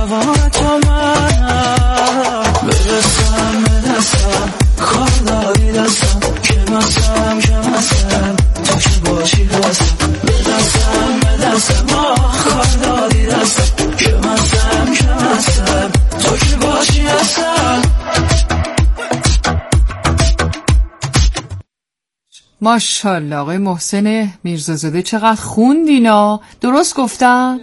جوان تو منم برسم کار داری دستم که مسم تو که باشی هستم بدستم کار داری دستم که مسم تو که باشی هستم. ماشاءالله آقای محسن میرزازاده چقدر خوندینا. درست گفتم؟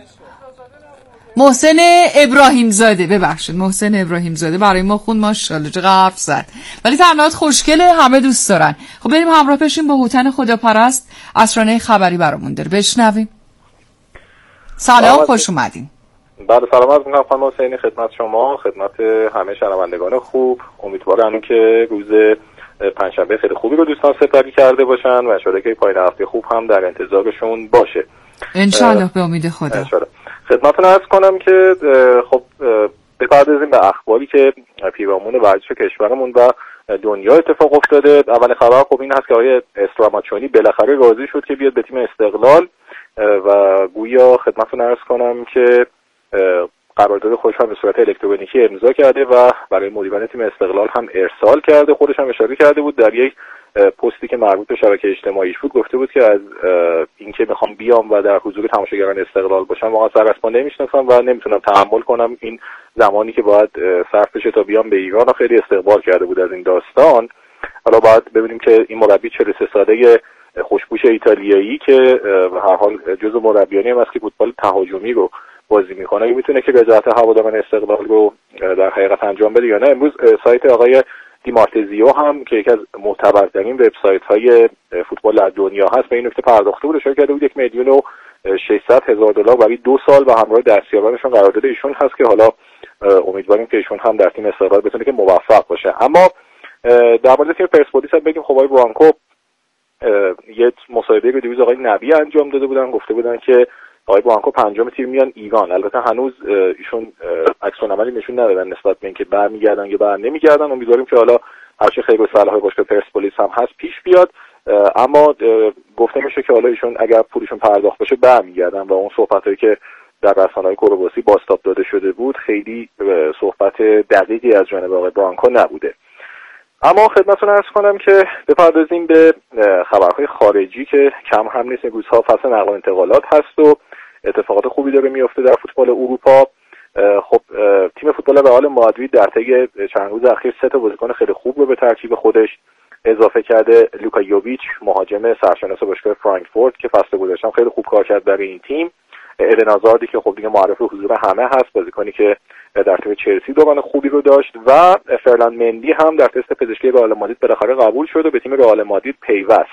محسن ابراهیم زاده، ببخشید محسن ابراهیم زاده برای ما خوند. ماشاءالله چقدر حرف زد، ولی تنهایت خوشگله، همه دوست دارن. خب بریم همراه بشیم با هوتن خداپرست اسرانه خبری برامون داره، بشنویم. سلام، خوش اومدین. بله سلام عرض می‌کنم خانم حسینی، خدمت شما، خدمت همه شنوندگان خوب. امیدوارم که روز پنجشنبه خیلی خوبی رو دوستان سپری کرده باشن و انشالله که پایان هفته خوب هم در انتظارشون باشه انشالله به امید خدا. انشالله. خدمتتون عرض کنم که خب بپردازیم به اخباری که پیرامون ورزش کشورمون و دنیا اتفاق افتاده. اول خبر خب این هست که آقای استراماچونی بالاخره راضی شد که بیاد به تیم استقلال و گویا خدمتتون عرض کنم که قرارداد خودش هم به صورت الکترونیکی امضا کرده و برای مدیران تیم استقلال هم ارسال کرده. خودش هم اشاره کرده بود در یک پستی که مربوط به شبکه اجتماعیش بود، گفته بود که از اینکه میخوام بیام و در حضور تماشاگران استقلال باشم واقعا سررسپان نمیشناسم و نمیتونم تحمل کنم این زمانی که باید صرف بشه تا بیام به ایران. خیلی استقبال کرده بود از این داستان. حالا باید ببینیم که این مربی 43 ساله خوشپوش ایتالیایی که به هر حال جزو مربیانی هم است که فوتبال تهاجمی رو بازی میکنه میتونه که رضایت هواداران استقلال رو در حقیقت انجام بده یا نه. امروز سایت آقای دیمارتزیو هم که یکی از معتبرترین وبسایت‌های فوتبال در دنیا هست به این نکته پرداخته بود، اشاره کرده بود 1,600,000 دلار برای 2 سال و همراه دستیارانشون قرارداد ایشون هست که حالا امیدواریم که ایشون هم در تیم استقلال بتونه که موفق باشه. اما در مورد تیم پرسپولیس هم بگیم خب آقای برانکو یه مصاحبه رو دیروز آقای نبی انجام داده بودن، گفته بودن که آقای برانکو پنجم تیم میان ایران. البته هنوز ایشون عکس‌العملی نشون ندادن نسبت به اینکه برمیگردن یا بر نمیگردن. امیدواریم که حالا هرچی خیر و صلاح باشگاه پرسپولیس هم هست پیش بیاد، اما گفته میشه که حالا ایشون اگر پولشون پرداخت بشه برمیگردن و اون صحبتایی که در رسانه‌های کرواسی بازتاب داده شده بود خیلی صحبت دقیقی از جانب آقای برانکو نبوده. اما خدمتتون عرض کنم که بپردازیم به خبرهای خارجی که کم هم نیست. این روزها فصل نقل و انتقالات هست و اتفاقات خوبی داره میفته در فوتبال اروپا. خب تیم فوتبال رئال مادرید در طی چند روز اخیر 3 بازیکن خیلی خوب رو به ترکیب خودش اضافه کرده. لوکا یوویچ مهاجم سرشناس باشگاه فرانکفورت که فصل گذشته خیلی خوب کار کرد برای این تیم. ایدن آزاردی که خب دیگه معرف حضور همه هست، بازیکنی که در تیم چلسی دوران خوبی رو داشت و فرلان مندی هم در تست پزشکی رئال مادرید بالاخره قبول شد و به تیم رئال مادرید پیوست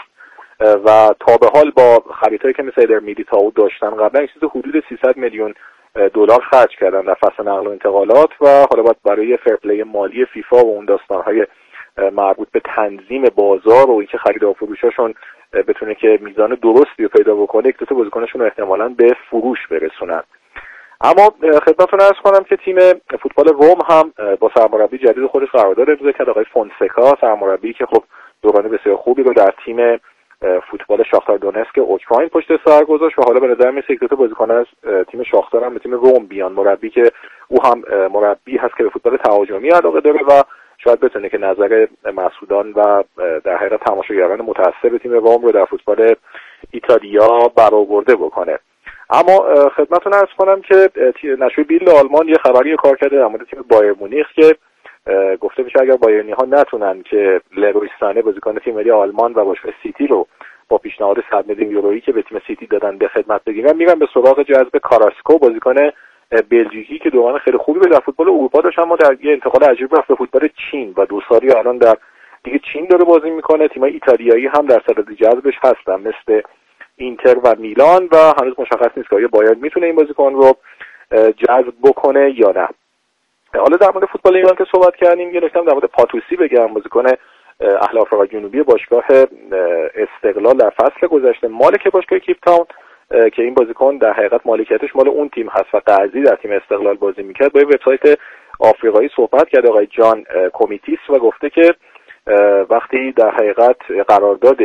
و تا به حال با خریدهایی که مثل در میلیتائو داشتن قبلا چیز حدود 300 میلیون دلار خرج کردن در فصل نقل و انتقالات و حالا باید برای فرپلی مالی فیفا و اون داستان‌های مربوط به تنظیم بازار و اینکه خرید و فروشاشون بتونه که میزان درستی رو پیدا بکنه یک دو تا بازیکنشون رو احتمالاً به فروش برسونن. اما خدمتتون عرض کنم که تیم فوتبال روم هم با سرمربی جدید خودش قرارداد امضا کرد، آقای فونسکا، سرمربی که خب دوران بسیار خوبی رو در تیم فوتبال شاختار دونتسک اوکراین پشت سر گذاشت و حالا به نظر میاد یک دو تا بازیکن از تیم شاختار هم به تیم روم بیان. مربی که او هم مربی هست که به فوتبال تهاجمی علاقه داره و شاید بتونه که نظر مسئولان و در حقیقت تماشاگران متأثر به تیم روم رو در فوتبال ایتالیا برآورده بکنه. اما خدمتتون عرض کنم که نشریه بیلد آلمان یه خبری کار کرده در مورد تیم بایر مونیخ که گفته میشه اگر بایرنی ها نتونن که لروی سانه بازیکن تیم ملی آلمان و باشگاه سیتی رو با پیشنهاد 100 میلیون یورویی که به تیم سیتی دادن به خدمت بگیرن، میرن به سراغ جذب کاراسکو، بازیکن بلژیکی که دوران خیلی خوبی در فوتبال اروپا داشت اما در یه انتقال عجیب رفت به فوتبال چین و 2 سالی الان در دیگه چین داره بازی میکنه. تیم‌های ایتالیایی هم در صدد جذبش هستن مثل اینتر و میلان و هنوز مشخص نیست که آیا بایر میتونه این بازیکن رو جذب بکنه یا نه. حالا در مورد فوتبال ایران که صحبت کردیم، یه نکته در مورد پاتوسی بگم، بازیکن اهل آفریقا جنوبی باشگاه استقلال در فصل گذشته مالک باشگاه کیپ تاون که این بازیکن در حقیقت مالکیتش مال اون تیم هست و قرضی در تیم استقلال بازی میکرد، با یه وبسایت آفریقایی صحبت کرده آقای جان کومیتیس و گفته که وقتی در حقیقت قرارداد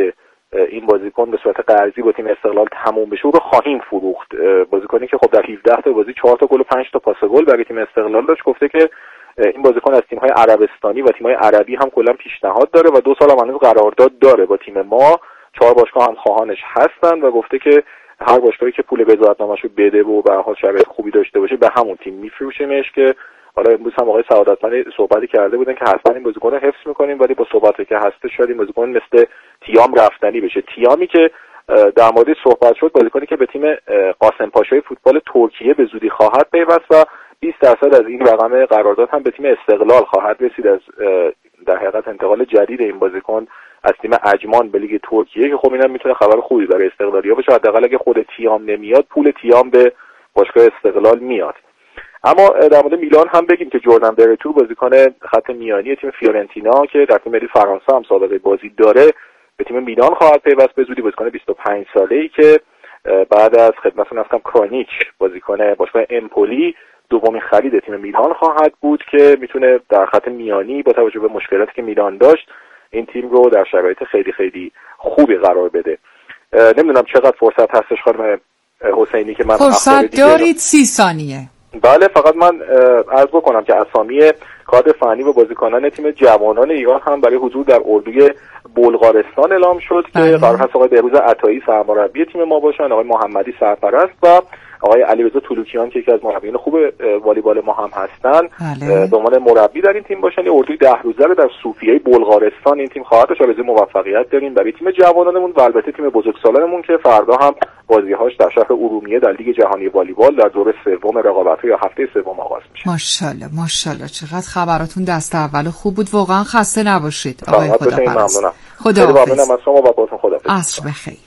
این بازیکن به صورت قرضی با تیم استقلال تموم بشه او رو خواهیم فروخت. بازیکنی که خب در 17 تا بازی 4 تا گل و 5 تا پاس گل برای تیم استقلال داشت، گفته که این بازیکن از تیم‌های عربستانی و تیم‌های عربی هم کلا پیشنهاد داره و 2 سال هم هنوز قرارداد داره با تیم ما. 4 باشگاه هم خواهانش هستن و گفته که هر باشگاهی که پول وزارتنامه‌شو بده و به هر حال شرایط خوبی داشته باشه به همون تیم میفروشیمش. که حالا امروز هم آقای سعادتمند صحبتی کرده بودن که حتما این بازیکن رو حفظ می‌کنیم، ولی با صحبتی که هست شاید این بازیکن مثل تیام رفتنی بشه. تیامی که در مورد صحبت شد، بازیکنی که به تیم قاسم پاشای فوتبال ترکیه به زودی خواهد پیوست و 20% از این رقم قرارداد هم به تیم استقلال خواهد رسید از در حقیقت انتقال جدید این بازیکن از تیم عجمان به لیگ ترکیه، که خب اینم میتونه خبر خوبی برای استقلالیا باشه. حداقل اگه خود تیام نمیاد پول تیام به باشگاه استقلال میاد. اما در مورد میلان هم بگیم که جردن برتو بازیکن خط میانی تیم فیورنتینا که در تیم ملی فرانسه هم سابقه بازی داره به تیم میلان خواهد پیوست به زودی. بازیکن 25 ساله‌ای که بعد از خدمتتون هستم کرونیچ بازیکن باشگاه امپولی دومین خرید تیم میلان خواهد بود که میتونه در خط میانی با توجه به مشکلاتی که میلان داشت این تیم رو در شرایط خیلی خیلی خوبی قرار بده. نمیدونم چقدر فرصت هستش خانم حسینی که من فرصت دارید 30 ثانیه. بله، فقط من عرض بکنم که اسامی کادر فنی و بازیکنان تیم جوانان ایران هم برای حضور در اردوی بلغارستان اعلام شد که قرار هست آقای بهروز عطایی سرمربی تیم ما باشن، آقای محمدی سرپرست و آقای علیرضا طلوکیان که یکی از مربیان خوب والیبال ما هم هستن به عنوان مربی در این تیم باشن. یه اردوی 10 روزه رو در صوفیه بلغارستان این تیم خواهد داشت. آرزوی موفقیت داریم برای تیم جوانانمون و البته تیم بزرگسالانمون که فردا هم بازی‌هاش در شهر ارومیه در لیگ جهانی والیبال در دور سوم رقابت‌ها یا هفته سوم آغاز میشه. ماشاءالله ماشاءالله، چقدر خبراتون دست اول خوب بود. واقعا خسته نباشید آقای خداپرست. خداحافظ. از شما و باتون خداحافظ. عصر بخیر.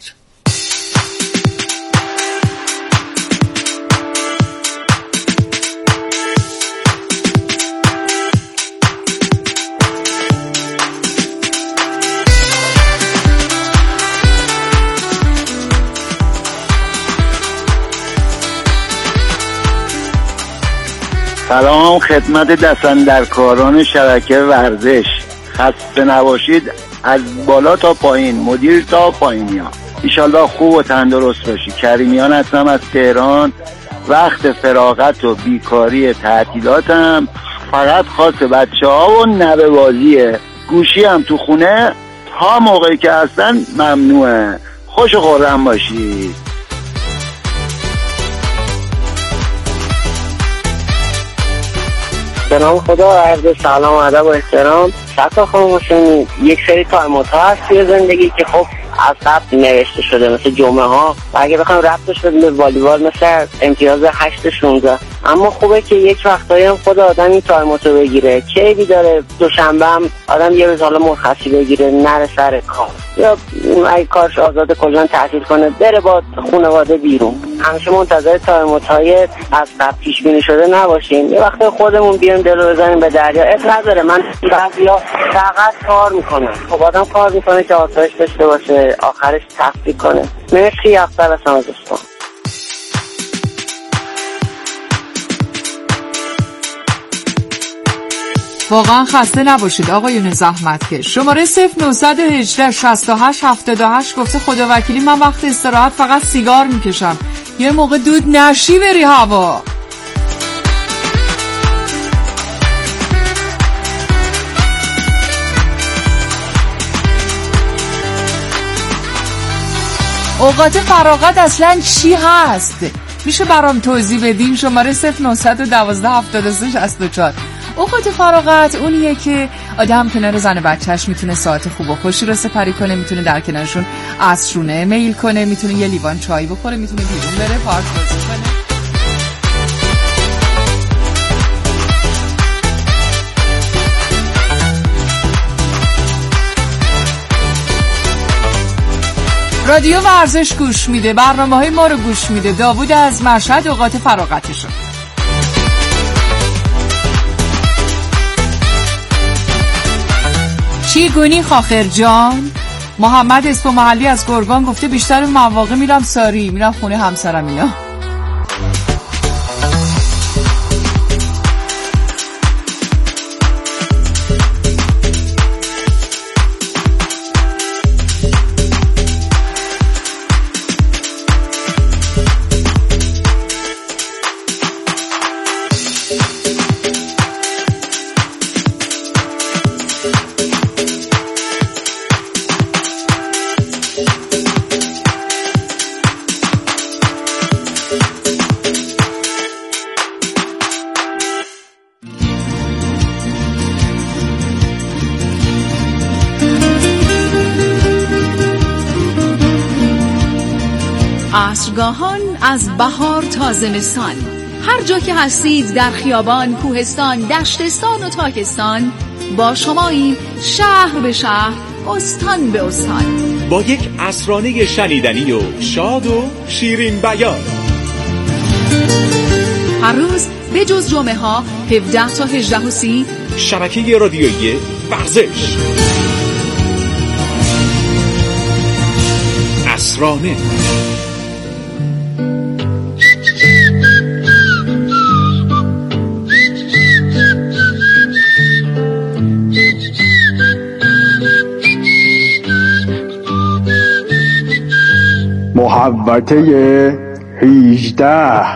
سلام خدمت دستاندرکاران شبکه ورزش، خسته نباشید از بالا تا پایین، مدیر تا پایینیا. ایشالله خوب و تندرست باشی. کریمیان هستم از تهران. وقت فراغت و بیکاری تعطیلاتم فقط خاص بچه ها و نوه بازیه. گوشی هم تو خونه تا موقعی که هستن ممنوعه. خوش و خرم باشید. به نام خدا، عرض سلام و ادب و احترام. شکر خانم حسینی، یک سری تایم‌ها هست توی زندگی که خب از قبل نوشته شده مثل جمعه ها و اگه بخوام ربطش بدیم به والیبال مثل امتیاز 8-16. اما خوبه که یک وقتایی هم خود آدم این تایماتو بگیره. کی داره دوشنبه هم آدم یه روز حالا مرخصی بگیره نره سر کار یا اگه کارش آزاد کلا تعطیل کنه بره با خانواده بیرون. همیشه منتظر تایم‌های از قبل پیش بینی شده نباشیم. یه وقت خودمون بیایم دلو بزنیم به دریا. اب نداره من بعضیا فقط کار میکنم. خب آدم کار میکنه که آسایش داشته باشه، آخرش تفریح کنه. مرسی. اختر از دوستان. واقعا خسته نباشید آقایون زحمتکش. شماره 0918 68 78 گفته خدا وکیلی من وقت استراحت فقط سیگار میکشم. یه موقع دود نشی بری هوا. اوقات فراغت اصلا چی هست؟ میشه برام توضیح بدین؟ شماره 0912 73 64. اوقات فراغت اونیه که آدم کنار زن و بچهش میتونه ساعت خوب و خوشی رو سپری کنه، میتونه در کنارشون عصرونه میل کنه، میتونه یه لیوان چای بخوره، میتونه بیرون بره پارک بازی کنه. رادیو ورزش گوش میده، برنامه‌های ما رو گوش میده. داوود از مشهد اوقات فراغتشو. چی گونی خاخر جان؟ محمد اسم محلی از گرگان گفته بیشتر مواقع میرم ساری، میرم خونه همسرم اینا. عصرگاهان از بهار تا زمستان، هر جا که هستید، در خیابان، کوهستان، دشتستان و تاکستان، با شماییم شهر به شهر، استان به استان، با یک عصرانه شنیدنی و شاد و شیرین بیان. هر روز به جز جمعه ها 17 تا 18:30 شبکه رادیویی ورزش. عصرانه. محوطه 18.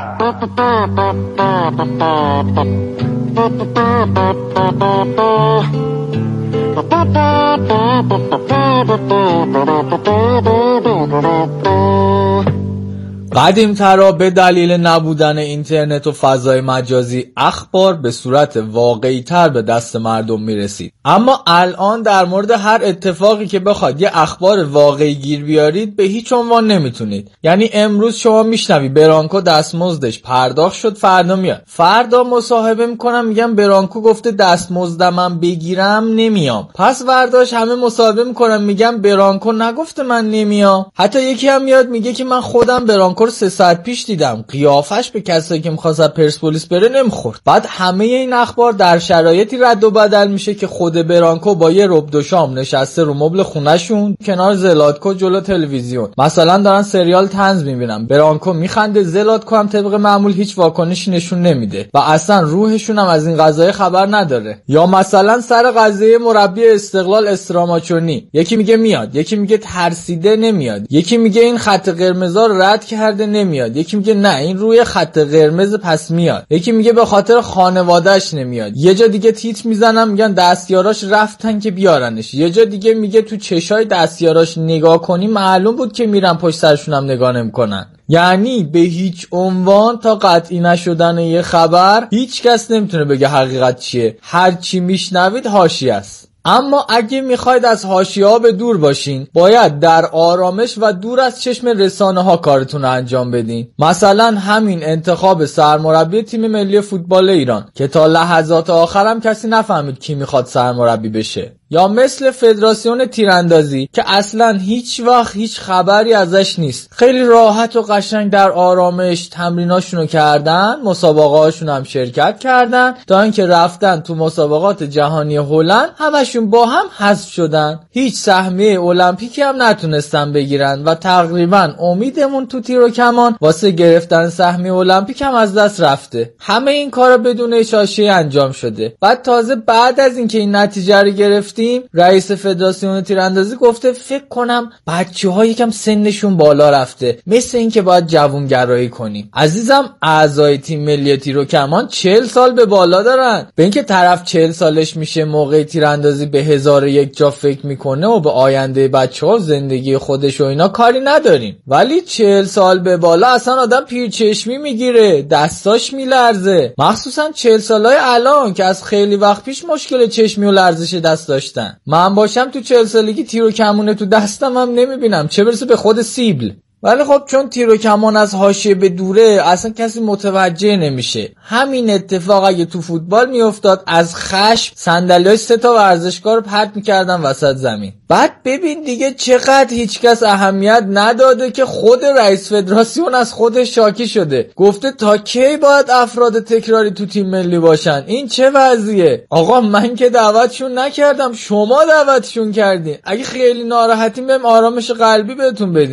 قدیم‌ترا به دلیل نبودن اینترنت و فضای مجازی اخبار به صورت واقعی‌تر به دست مردم میرسید، اما الان در مورد هر اتفاقی که بخواد یه اخبار واقعی گیر بیارید به هیچ عنوان نمیتونید. یعنی امروز شما میشنوی برانکو دستمزدش پرداخت شد، فردا میاد، فردا مصاحبه میکنم میگم برانکو گفته دستمزدم بگیرم نمیام، پس فرداش همه مصاحبه میکنم میگم برانکو نگفته من نمیام. حتی یکی هم میاد میگه که من خودم برانکو 3 ساعت پیش دیدم، قیافش به کسایی که می‌خواست پرسپولیس بره نمیخورد. بعد همه این اخبار در شرایطی رد و بدل میشه که خود برانکو با یه رب دو شام نشسته رو مبل خونه‌شون کنار زلاتکو جلو تلویزیون، مثلا دارن سریال طنز میبینن، برانکو میخنده، زلاتکو هم طبق معمول هیچ واکنشی نشون نمیده و اصلا روحشون هم از این قضیه خبر نداره. یا مثلا سر قضیه مربی استقلال استراماچونی، یکی میگه میاد، یکی میگه ترسیده نمیاد، یکی میگه این خط قرمزا رو رد کرده نمیاد، یکی میگه نه این روی خط قرمز پس میاد، یکی میگه به خاطر خانواده‌اش نمیاد، یه جا دیگه تیتر میزنن میگن دستیاراش رفتن که بیارنش، یه جا دیگه میگه تو چشای دستیاراش نگاه کنی معلوم بود که میرن پشت سرشون هم نگاه نمیکنن. یعنی به هیچ عنوان تا قطعی نشدن یه خبر هیچ کس نمیتونه بگه حقیقت چیه، هر چی میشنوید حاشیه است. اما اگه میخواید از حاشیه‌ها به دور باشین، باید در آرامش و دور از چشم رسانه‌ها کارتون رو انجام بدین. مثلا همین انتخاب سرمربی تیم ملی فوتبال ایران که تا لحظات آخرم کسی نفهمید کی میخواد سرمربی بشه، یا مثل فدراسیون تیراندازی که اصلا هیچ وقت هیچ خبری ازش نیست، خیلی راحت و قشنگ در آرامش تمریناشونو کردن، مسابقه‌هاشون هم شرکت کردن تا اینکه رفتن تو مسابقات جهانی هلند همشون با هم حذف شدن، هیچ سهمیه المپیکی هم نتونستن بگیرن و تقریبا امیدمون تو تیر و کمان واسه گرفتن سهمیه المپیک هم از دست رفته. همه این کارا بدون حاشیه انجام شده. بعد تازه بعد از اینکه این نتیجه رو گرفتیم، رئیس فدراسیون تیراندازی گفته فکر کنم بچه‌ها یکم سنشون بالا رفته، مثل این که باید جوونگرایی کنیم. عزیزم، اعضای تیم ملی تیر و کمان 40 سال به بالا دارن. به اینکه طرف 40 سالش میشه موقع تیراندازی به 1001 جا فکر میکنه و به آینده بچه‌ها زندگی خودش و اینا کاری نداریم، ولی 40 سال به بالا اصلا آدم پیرچشمی میگیره، دستاش میلرزه، مخصوصا 40 سالای الان که از خیلی وقت پیش مشکل چشمی و لرزش دست داشتن. من باشم تو 40 سالگی تیر و کمونه تو دستم هم نمیبینم، چه برسه به خود سیبل. ولی خب چون تیر و کمان از حاشیه به دوره اصلا کسی متوجه نمیشه. همین اتفاق اگه تو فوتبال میافتاد از خشم صندلیای 3 تا ورزشکار رو پرت میکردن وسط زمین. بعد ببین دیگه چقدر هیچکس اهمیت نداده که خود رئیس فدراسیون از خودش شاکی شده، گفته تا کی باید افراد تکراری تو تیم ملی باشن، این چه وضعیه؟ آقا من که دعوتشون نکردم، شما دعوتشون کردین، اگه خیلی ناراحتین بریم آرامش قلبی بهتون بدیم.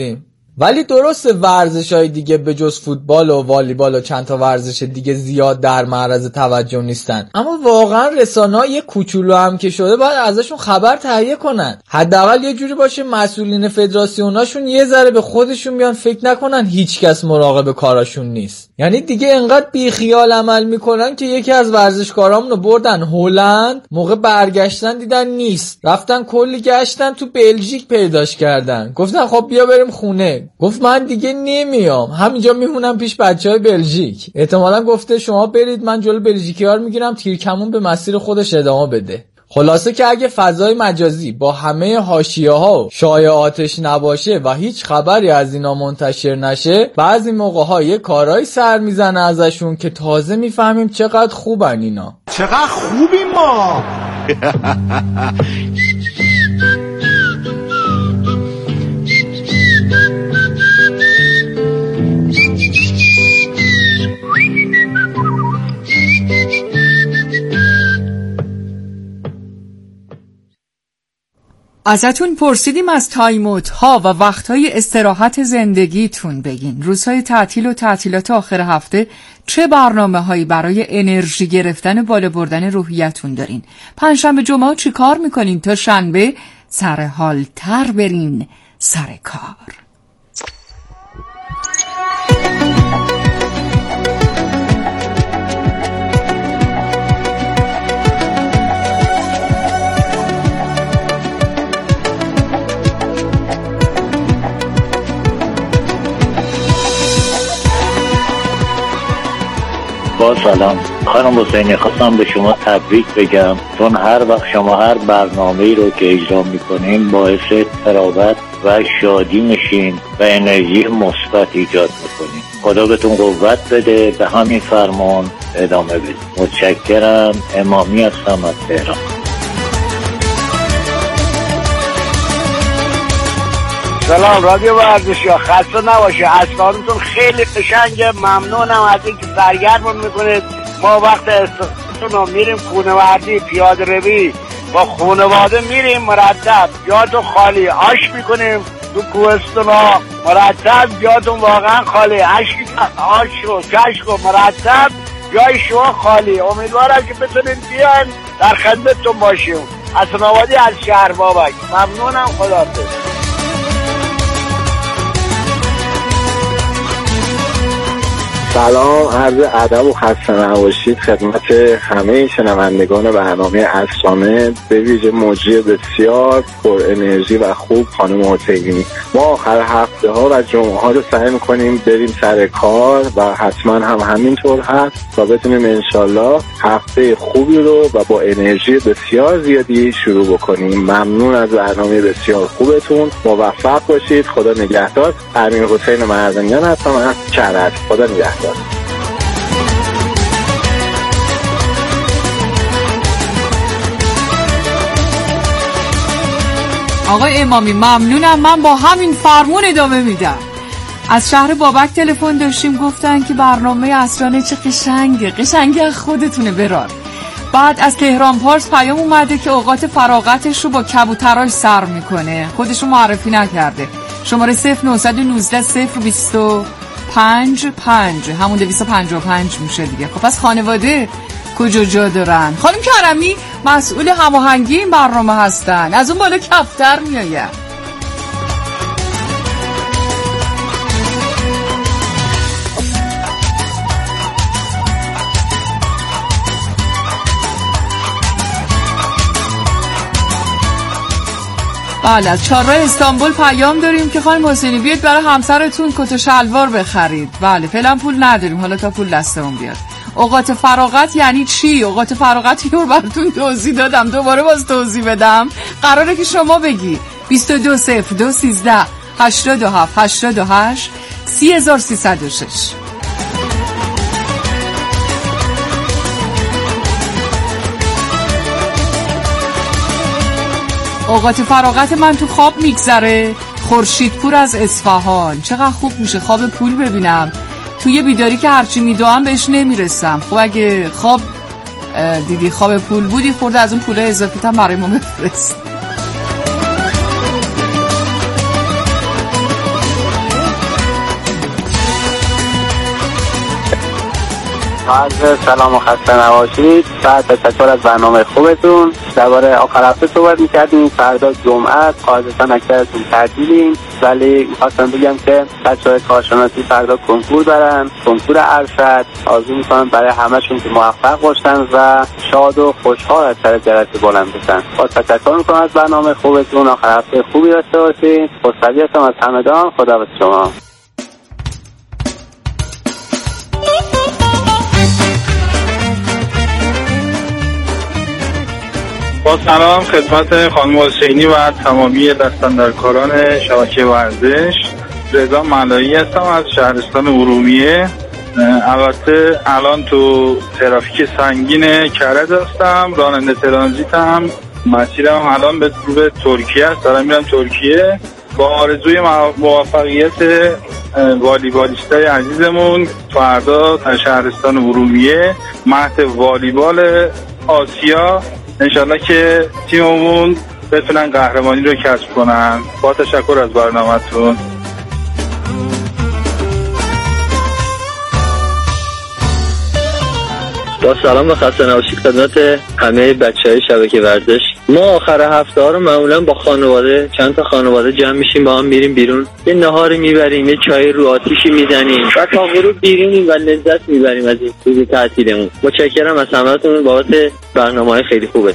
ولی درسته ورزش‌های دیگه به جز فوتبال و والیبال و چند تا ورزش دیگه زیاد در معرض توجه نیستن، اما واقعا رسانه‌ها یه کوچولو هم که شده باید ازشون خبر تهیه کنن. حداقل یه جوری باشه مسئولین فدراسیوناشون یه ذره به خودشون بیان فکر نکنن هیچکس مراقب کاراشون نیست. یعنی دیگه انقدر بیخیال عمل میکنن که یکی از ورزشکارامون رو بردن هلند، موقع برگشتن دیدن نیست، رفتن کلی گشتن تو بلژیک پیداش کردن، گفتن خب بیا بریم خونه. گفت من دیگه نمیام، همینجا میمونم پیش بچهای بلژیک. احتمالاً گفته شما برید، من جلو بلژیکی‌ها رو میگیرم، تیرکمون به مسیر خودش ادامه بده. خلاصه که اگه فضای مجازی با همه حاشیه‌ها و شایعاتش نباشه و هیچ خبری از اینا منتشر نشه، بعضی موقع‌ها یه کارهای سر میزنه ازشون که تازه میفهمیم چقدر خوبن اینا. چقدر خوبیم ما. ازتون پرسیدیم از تایموت ها و وقتهای استراحت زندگیتون بگین. روزهای تعطیل و تعطیلات آخر هفته چه برنامه هایی برای انرژی گرفتن بالا بردن روحیتون دارین؟ پنجشنبه جمعه چی کار میکنین تا شنبه سر حال تر برین سر کار؟ با سلام خانم حسینی، خواستم به شما تبریک بگم، چون هر وقت شما هر برنامه‌ای رو که اجرا می‌کنین باعث تراوت و شادی میشین و انرژی مثبت ایجاد می‌کنین. خدا بهتون قوت بده، به همین فرمان ادامه بدید. متشکرم. امامی هستم از تهران. سلام رادیو ورزشی، خسته نباشه، اسنادتون خیلی قشنگه، ممنونم از اینکه سرگرمون میکنید. ما وقت استراحتون میریم خونواردی، پیاده روی با خانواده میریم، مرتب جاتون خالی، آش میکنیم تو کوهستونا، مرتب جاتون واقعا خالی، آش و کشک و مرتب جای شما خالی. امیدوارم که بتونین بیان در خدمتتون باشیم. حسن آبادی از شهر بابک، ممنونم. خداحافظ. سلام، عرض ادب و خسته نباشید خدمت همه شنوندگان برنامه اسرامه، به ویژه مجری بسیار پر انرژی و خوب خانم حسینی. ما آخر هفته ها و جمعه ها رو سعی میکنیم بریم سر کار و حتما هم همینطور هست تا بتونیم انشالله هفته خوبی رو و با انرژی بسیار زیادی شروع بکنیم. ممنون از برنامه بسیار خوبتون، موفق باشید. خدا نگهدار. امیر حسین مردانیان هستم از کرج. خدا نگهدار. آقای امامی ممنونم، من با همین فرمون ادامه میدم. از شهر بابک تلفن داشتیم، گفتن که برنامه اسرانه چه قشنگه خودتونه برار. بعد از تهران پارس پیام اومده که اوقات فراغتش رو با کبوتراش سر میکنه، خودشو معرفی نکرده. شماره 0919 025 همون 255 میشه دیگه. خب پس خانواده کجا جا دارن؟ خانم کرمی مسئول هماهنگی این برنامه هستن، از اون بالا کفتر میآید. بله، از چهارراه استانبول پیام داریم که خانم حسینی بیاد برای همسرتون کت و شلوار بخرید. بله فعلا پول نداریم، حالا تا پول دستمون بیاد. اوقات فراغت یعنی چی؟ اوقات فراغتی رو براتون توضیح دادم، دوباره باز توضیح بدم. قراره که شما بگی 220213 87 88 30306. اوقات فراغت من تو خواب میگذره. خورشیدپور از اصفهان. چقدر خوب میشه خواب پول ببینم. توی بیداری که هرچی میدوام بهش نمیرسم. خب اگه خواب دیدی خواب پول بودی، خورده از اون پوله اضافی تام برای ما بفرست. عرض سلام و خسته نباشید. بعد تشکر از برنامه خوبتون. درباره آخر هفته صحبت می‌کردیم. فردا جمعه است، قاعدتاً اکثرتون تعطیلین، ولی می‌خواستم بگم که بچه‌های کارشناسی فردا کنکور دارن، کنکور ارشد. آرزو می‌کنم برای همه‌شون که موفق باشن و شاد و خوشحال از سر جلسه بلند بشن. با تشکر می‌کنم از برنامه خوبتون. آخر هفته خوبی داشته باشید. خوشحالی هستم از همدان. خداحافظ شما. با سلام خدمت خانم حسینی و تمامی دستاندرکاران شبکه ورزش. رضا ملایی هستم از شهرستان ارومیه. البته الان تو ترافیک سنگین کرج هستم، راننده ترانزیتم. مسیرم الان به ترکیه است، دارم میرم ترکیه با آرزوی موفقیت والیبالیستای عزیزمون فردا در شهرستان ارومیه مهد والیبال آسیا. انشالله که تیممون بتونن قهرمانی رو کسب کنن. با تشکر از برنامه‌تون. با سلام و خسته نباشید خدمت همه بچه‌های شبکه ورزش. ما آخر هفته ها رو معمولا با خانواده، چند تا خانواده جمع میشیم، با هم میریم بیرون، یه نهاری میبریم، یه چای رو آتیشی میزنیم و تا غروب بیرونیم و لذت میبریم از این روز تعطیلمون. متشکرم از همه‌تون بابت برنامه‌های خیلی خوبه.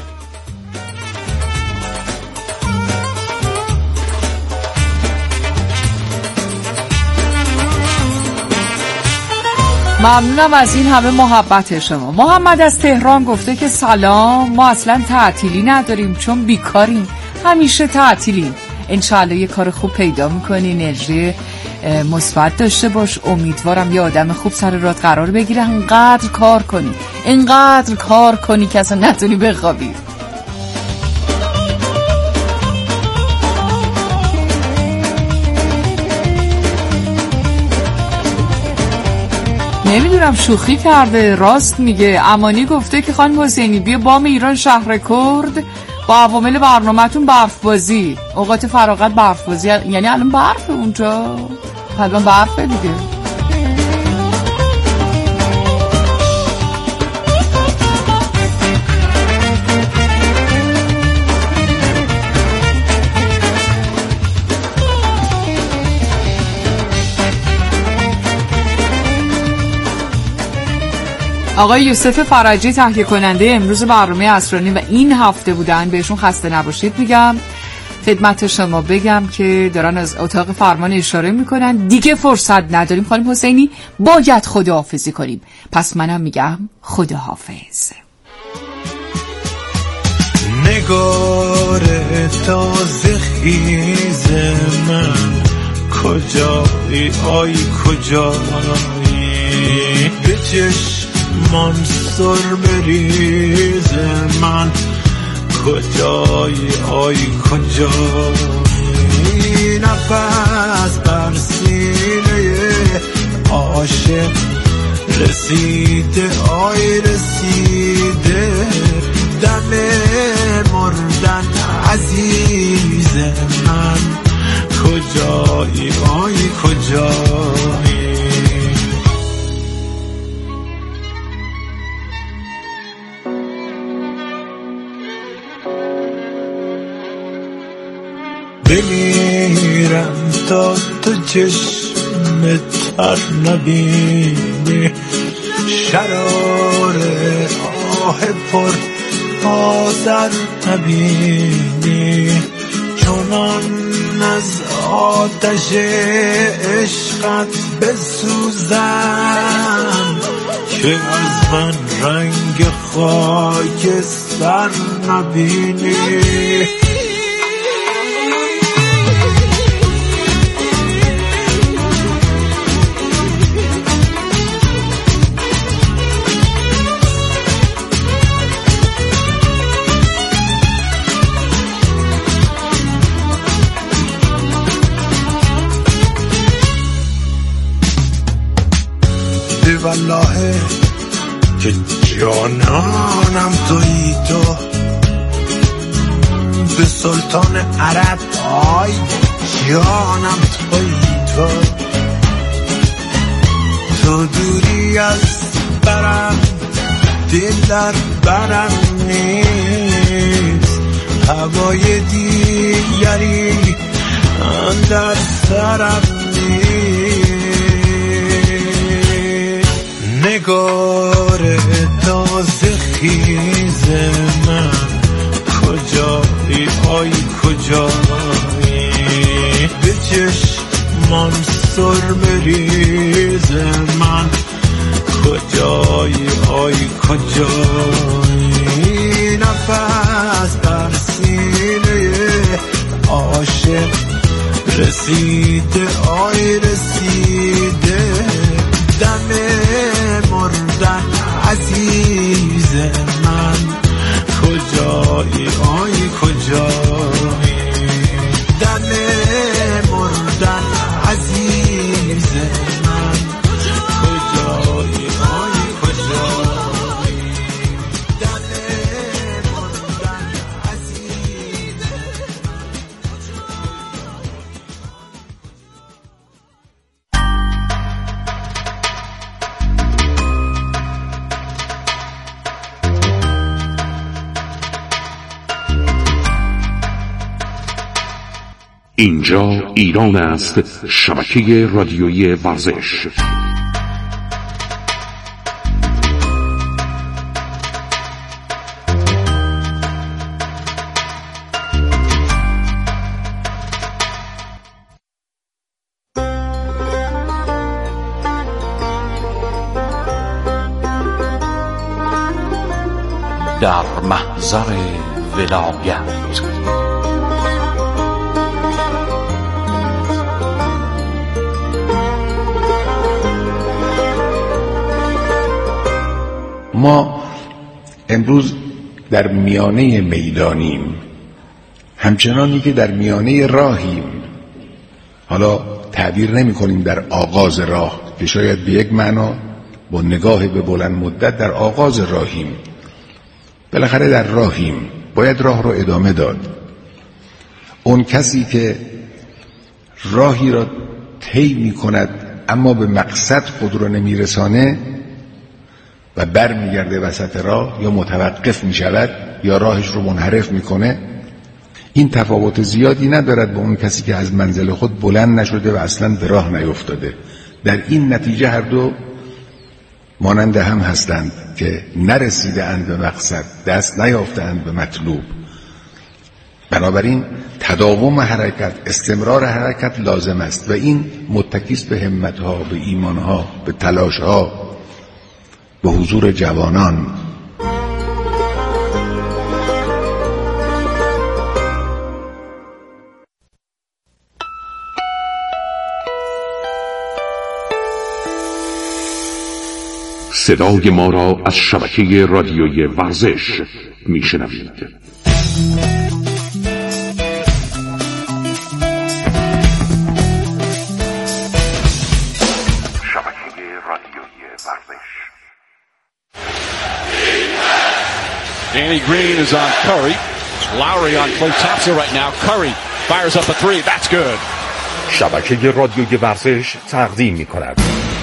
ممنونم از این همه محبت شما. محمد از تهران گفته که سلام، ما اصلا تعطیلی نداریم چون بیکاریم، همیشه تعطیلیم. انشالله یه کار خوب پیدا میکنی، انرژی مثبت داشته باش. امیدوارم یه آدم خوب سر راه قرار بگیره. انقدر کار کنی که اصلا نتونی بخوابی. نمیدونم شوخی کرده، راست میگه. امانی گفته که خانم حسینی بیا بام ایران شهر کرد با عوامل برنامه‌تون برف بازی، اوقات فراغت برف بازی. یعنی الان برف اونجا؟ الان برفه دیگه. آقای یوسف فرجی تهیه کننده امروز برنامه عصرانی و این هفته بودن، بهشون خسته نباشید میگم. خدمت شما بگم که دارن از اتاق فرمان اشاره میکنن دیگه فرصت نداریم خانم حسینی، باید خداحافظی کنیم. پس منم میگم خداحافظ. نگار تازه خیز من کجایی، آی کجایی، به چشمان سر بریز من کجایی، آی کجایی، نفس بر سینه عاشق رسیده، آی رسیده، دم مردن عزیز من کجایی، آی کجایی. بمیرم تا تو چشم تر نبینی، شرار آه پر آذر نبینی، چونان از آتش عشقت بسوزم که از من رنگ خاکستر نبینی. والله که جانانم تویی تو، به سلطان عرب آی جانم تویی تو، تو دوری از برم دل در برم نیست هوای دیگری اندر سرم نیست نگار تازه خیز من کجایی آی کجایی به چشمان سرمه ریز من کجایی آی کجایی نفس در سینه عاشق رسیده آی رسیده دم مردن عزیز من کجایی آی کجایی دم مردن عزیز من کجایی آی کجایی دم مردن عزیز اینجا ایران است، شبکه رادیویی ورزش. در محضر ولایت ما امروز در میانه میدانیم، همچنانی که در میانه راهیم. حالا تعبیر نمی کنیم در آغاز راه که شاید به یک معنا با نگاه به بلند مدت در آغاز راهیم. بالاخره در راهیم، باید راه رو ادامه داد. اون کسی که راهی را طی می کند اما به مقصد خود رو نمی رسانه و بر می گرده وسط راه، یا متوقف می شود یا راهش رو منحرف می کنه، این تفاوت زیادی ندارد با اون کسی که از منزل خود بلند نشده و اصلا به راه نیفتاده. در این نتیجه هر دو مانند هم هستند که نرسیده اند به مقصد، دست نیافته اند به مطلوب. بنابراین تداوم حرکت، استمرار حرکت لازم است و این متکیست به همتها، به ایمانها، به تلاشها، به حضور جوانان. صدای ما را از شبکه رادیویی ورزش میشنوید. Danny Green is on Curry. Lowry on Klay Thompson right now. Curry fires up a three. That's good. شبکه رادیویی ورزش تقدیم می‌کند.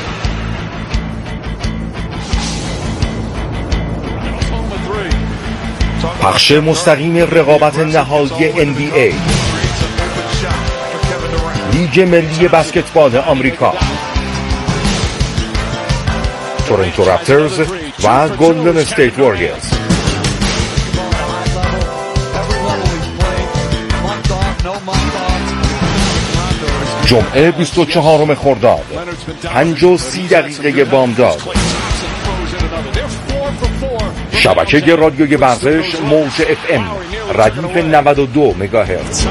پخش مستقیم رقابت نهایی NBA، لیگ ملی بسکتبال آمریکا، تورنتو رپترز و گلدن استیت واریورز. جمعه 24 خرداد 5:30 بامداد. شبکه رادیویی ورزش موج FM ردیف 92 مگاهرتز.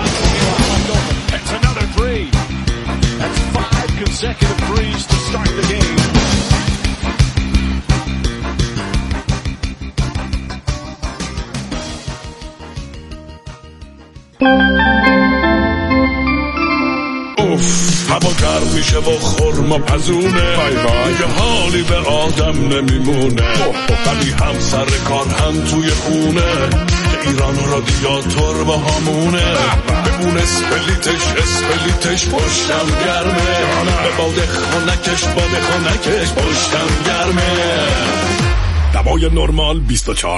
هوا گرم میشه و خرما پزونه، دیگه حالی به آدم نمیمونه، ولی هم سر کار هم توی خونه ایران رادیاتور با همونه بمون اسپلیتش پشتم گرمه به باده خونکش پشتم گرمه. دوای نرمال 24